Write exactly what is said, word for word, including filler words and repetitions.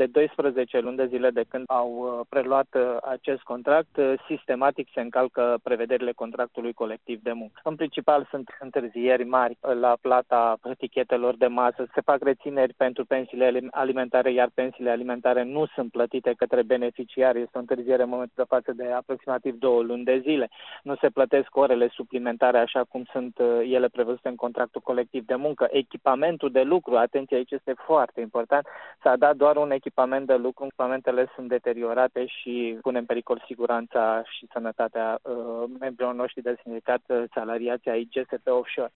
de doisprezece luni de zile de când au preluat acest contract, sistematic se încalcă prevederile contractului colectiv de muncă. În principal sunt întârzieri mari la plata etichetelor de masă, se fac rețineri pentru pensiile alimentare, iar pensiile alimentare nu sunt plătite către beneficiari. Este o întârziere în momentul de față de aproximativ două luni de zile. Nu se plătesc orele suplimentare așa cum sunt ele prevăzute în contractul colectiv de muncă. Echipamentul de lucru, atenție, aici este foarte important, s-a dat doar un echipament de lucru, echipamentele sunt deteriorate și pune în pericol siguranța și sănătatea uh, membrilor noștri de sindicat salariați ai G S P Offshore.